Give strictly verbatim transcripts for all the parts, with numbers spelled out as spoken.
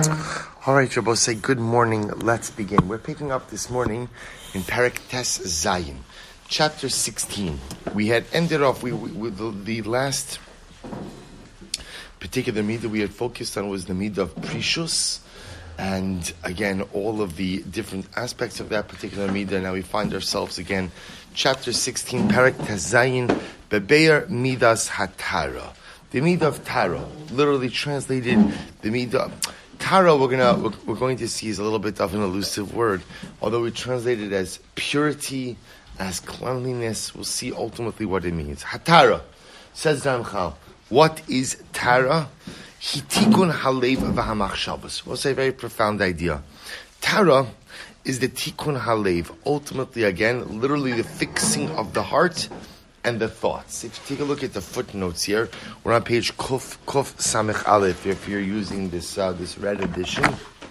All right, Rabbi, say good morning. Let's begin. We're picking up this morning in Perek Tes Zayin, chapter sixteen. We had ended off we, we, with the, the last particular midah we had focused on was the midah of Prishus, and again, all of the different aspects of that particular midah. Now we find ourselves again, chapter sixteen, Perek Tes Zayin, Bebeir Midas Hatara. The midah of Tara, literally translated, the midah. Tara, we're gonna we're, we're going to see is a little bit of an elusive word, although we translate it as purity, as cleanliness. We'll see ultimately what it means. Hatara, says Ramchal. What is Tara? Hitikun halev v'hamachshavos. We'll say a very profound idea. Tara is the tikun halev. Ultimately, again, literally the fixing of the heart and the thoughts. If you take a look at the footnotes here, we're on page Kuf Kuf Samech Aleph. If you're using this uh, this red edition,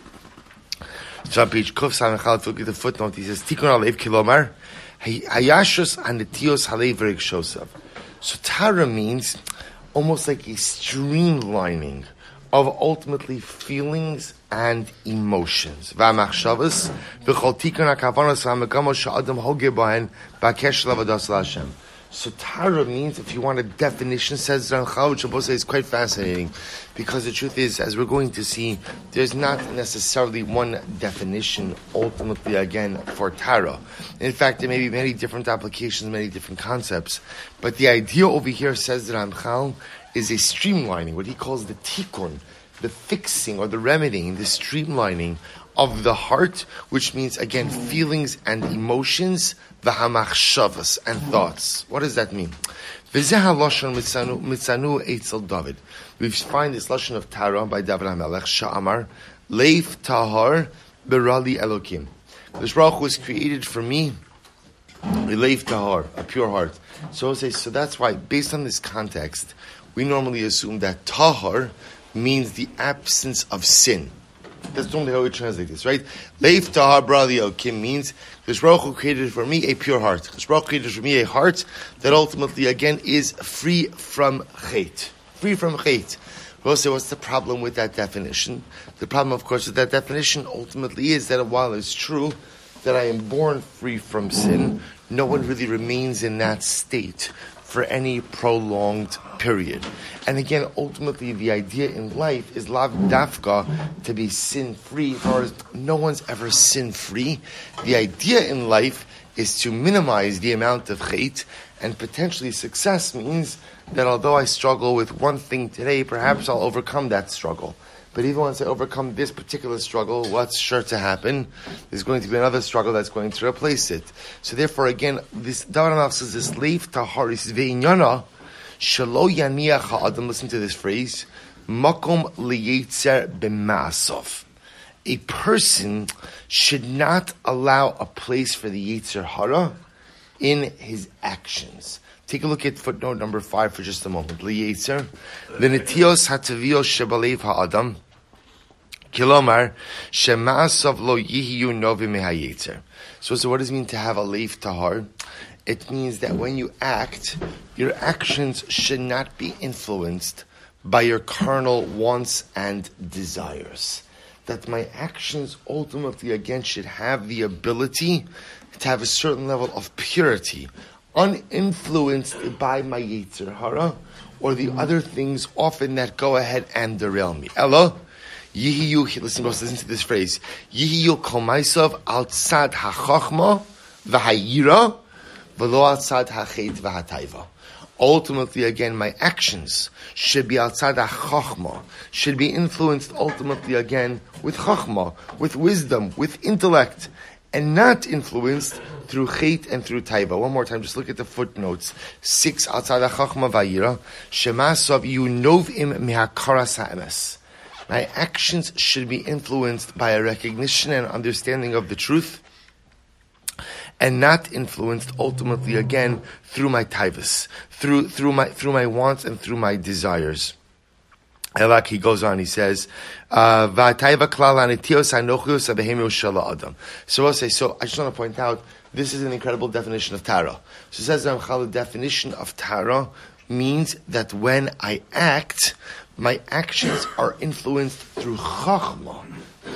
so on page Kuf Samech Aleph, look at the footnote. He says Tikun Alev Kilomar Hayashus Anetios Halev Rekshosav. So Tara means almost like a streamlining of ultimately feelings and emotions. V'amachshavos v'chol tikun hakavanos v'hamegamos she'adam hogeh bahen b'akesh lavadas l'Hashem. So Tara means, if you want a definition, says Ramchal, which Shabbos is quite fascinating, because the truth is, as we're going to see, there's not necessarily one definition, ultimately, again, for Tara. In fact, there may be many different applications, many different concepts, but the idea over here, says Ramchal, is a streamlining, what he calls the tikkun, the fixing or the remedying, the streamlining of the heart, which means, again, feelings and emotions, v'hamachshavos, and thoughts. What does that mean? V'zeh haloshon mitzanu eitzel David. We find this lashon of Tara by David HaMelech, Sha'amar, Leif tahar berali elokim. This Baruch was created for me, a leif tahar, a pure heart. So I'll say, so that's why, based on this context, we normally assume that tahar means the absence of sin. That's normally how we translate this, right? Leif tahar brali elokim means This Baruch Hu created for me a pure heart. This Baruch Hu created for me a heart that ultimately, again, is free from chait. Free from chait. We'll say, what's the problem with that definition? The problem, of course, with that definition ultimately is that while it's true that I am born free from sin, no one really remains in that state for any prolonged period. And again, ultimately, the idea in life is lav dafka, to be sin-free. As far as no one's ever sin-free, the idea in life is to minimize the amount of chait, and potentially success means that although I struggle with one thing today, perhaps I'll overcome that struggle. But even once I overcome this particular struggle, what's sure to happen? There's going to be another struggle that's going to replace it. So therefore, again, this David HaMelech says, this leif taharis ve'inyana shelo yaniach ha'adam. Listen to this phrase: makom liyetzer b'ma'asov. A person should not allow a place for the yetzer hara in his actions. Take a look at footnote number five for just a moment. Liyetzer v'netios hatavios shebalev ha'adam kilomar shema'asav lo yihiyu novi mehayetzer. So, so what does it mean to have a leif tahar? It means that when you act, your actions should not be influenced by your carnal wants and desires. That my actions ultimately, again, should have the ability to have a certain level of purity, uninfluenced by my yetzer hara or the other things often that go ahead and derail me. Ella, yihiyu, listen, listen to this phrase, yihiyu kol ma'asav al tzad hachachma v'hayira v'lo al tzad hachet v'hataiva. Ultimately, again, my actions should be outside of chachma, should be influenced ultimately, again, with chachma, with wisdom, with intellect, and not influenced through chait and through taiva. One more time, just look at the footnotes. Six, outside of chachma vayira, shemasav yunovim mehakaras ha'emes. My actions should be influenced by a recognition and understanding of the truth, and not influenced ultimately, again, through my taivas, through through my through my wants and through my desires. Elak, he goes on, he says, uh, so I'll say, so I just want to point out, this is an incredible definition of Tara. So it says, the definition of Tara means that when I act, my actions are influenced through Chachma,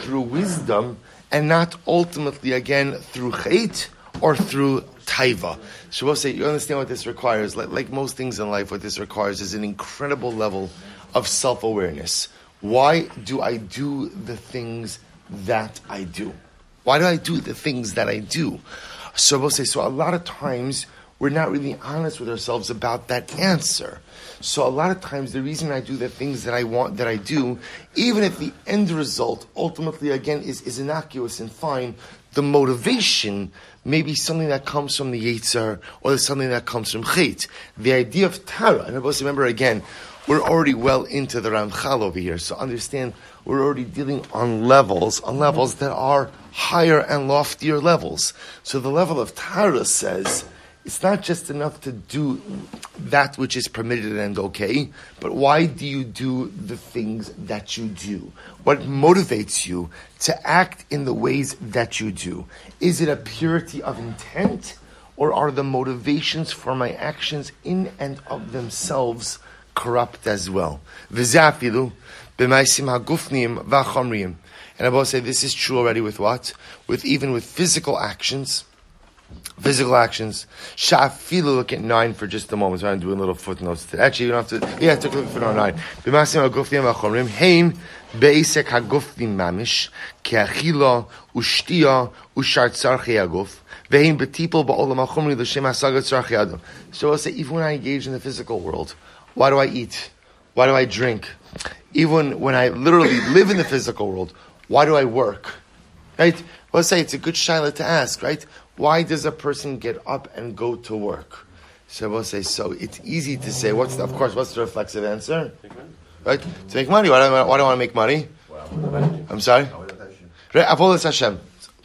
through wisdom and not ultimately, again, through chait or through taiva. Shabbos say, you understand what this requires? Like, like most things in life, what this requires is an incredible level of self-awareness. Why do I do the things that I do? Why do I do the things that I do? Shabbos say, so a lot of times we're not really honest with ourselves about that answer. So a lot of times the reason I do the things that I want, that I do, even if the end result ultimately again is, is innocuous and fine, the motivation may be something that comes from the Yetzer or something that comes from Chet. The idea of Tara, and I must remember again, we're already well into the Ramchal over here, so understand we're already dealing on levels, on levels that are higher and loftier levels. So the level of Tara says, it's not just enough to do that which is permitted and okay, but why do you do the things that you do? What motivates you to act in the ways that you do? Is it a purity of intent, or are the motivations for my actions in and of themselves corrupt as well? V'zafilu b'maisim hagufnim v'chomriyim. And I will say this is true already with what? With even with physical actions. Physical actions. Shafilu, look at nine for just a moment. So I'm doing little footnotes today. Actually, you don't have to. Yeah, I took a look at footnote nine. B'masim hagufnim v'chomrim hein be'isek hagufnim mamish ke'achila ushtiya ushar tzarchei haguf ve'hein betipol ba'olam hachomri l'shem hasagat tzarchei adam. So I'll say, even when I engage in the physical world, why do I eat? Why do I drink? Even when I literally live in the physical world, why do I work? Right? Well, let's say it's a good shaila to ask, right? Why does a person get up and go to work? So we'll say, so it's easy to say, what's the, of course, what's the reflexive answer? Right? To make money. Why do I, why do I want to make money? I'm sorry? Right? Avodas Hashem.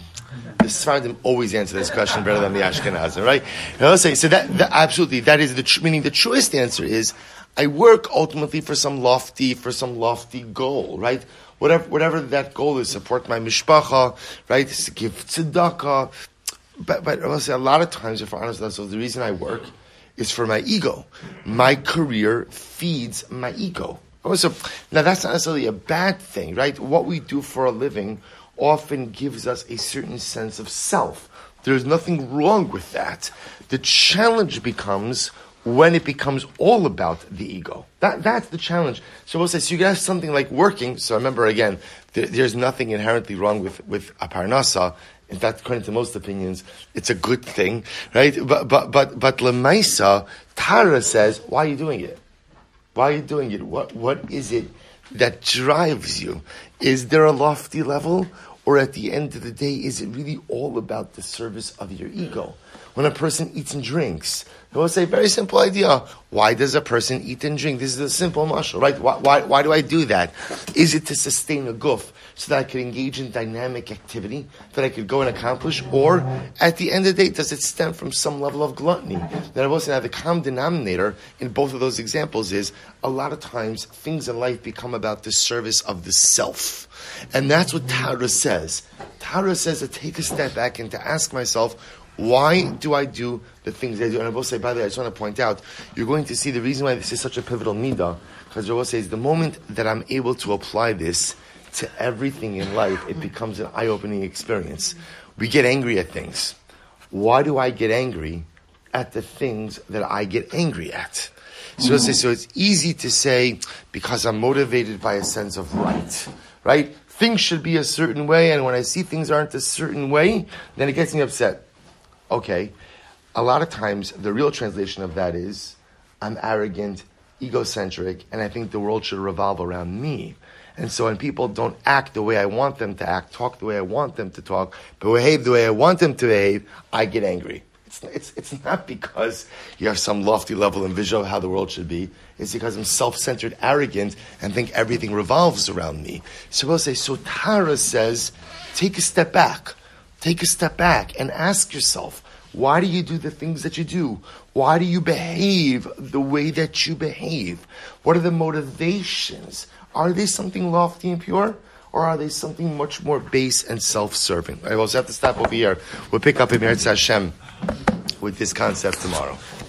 The Sfardim always answer this question better than the Ashkenazim, right? Now, let's say, so that, that absolutely, that is the, tr- meaning the truest answer is, I work ultimately for some lofty, for some lofty goal, right? Whatever, whatever that goal is, support my mishpacha, right? To give tzedakah. But, but I will say a lot of times, if we're honest with ourselves, the reason I work is for my ego. My career feeds my ego. Also, now that's not necessarily a bad thing, right? What we do for a living often gives us a certain sense of self. There's nothing wrong with that. The challenge becomes when it becomes all about the ego. That That's the challenge. So we'll say, so you can have something like working. So remember again, there, there's nothing inherently wrong with, with a parnasa. In fact, according to most opinions, it's a good thing, right? But but but but Lemaisa, Tara says, why are you doing it? Why are you doing it? What what is it that drives you? Is there a lofty level? Or at the end of the day, is it really all about the service of your ego? When a person eats and drinks, they will say, very simple idea. Why does a person eat and drink? This is a simple mashal, right? Why, why, why do I do that? Is it to sustain a guf so that I could engage in dynamic activity, that I could go and accomplish? Or at the end of the day, does it stem from some level of gluttony? That I will say, now the common denominator in both of those examples is a lot of times things in life become about the service of the self. And that's what Tara says. Tara says to take a step back and to ask myself, why do I do the things I do? And I will say, by the way, I just want to point out, you're going to see the reason why this is such a pivotal midah, because I will say, is the moment that I'm able to apply this to everything in life, it becomes an eye-opening experience. We get angry at things. Why do I get angry at the things that I get angry at? So, mm-hmm. say, so it's easy to say, because I'm motivated by a sense of right, right? Things should be a certain way, and when I see things aren't a certain way, then it gets me upset. Okay, a lot of times the real translation of that is, I'm arrogant, egocentric, and I think the world should revolve around me. And so when people don't act the way I want them to act, talk the way I want them to talk, behave the way I want them to behave, I get angry. It's, it's, it's not because you have some lofty level and vision of how the world should be. It's because I'm self-centered, arrogant, and think everything revolves around me. So we'll say, so Tara says, take a step back. Take a step back and ask yourself, why do you do the things that you do? Why do you behave the way that you behave? What are the motivations? Are they something lofty and pure? Or are they something much more base and self-serving? I will have to stop over here. We'll pick up in Meretz Hashem with this concept tomorrow.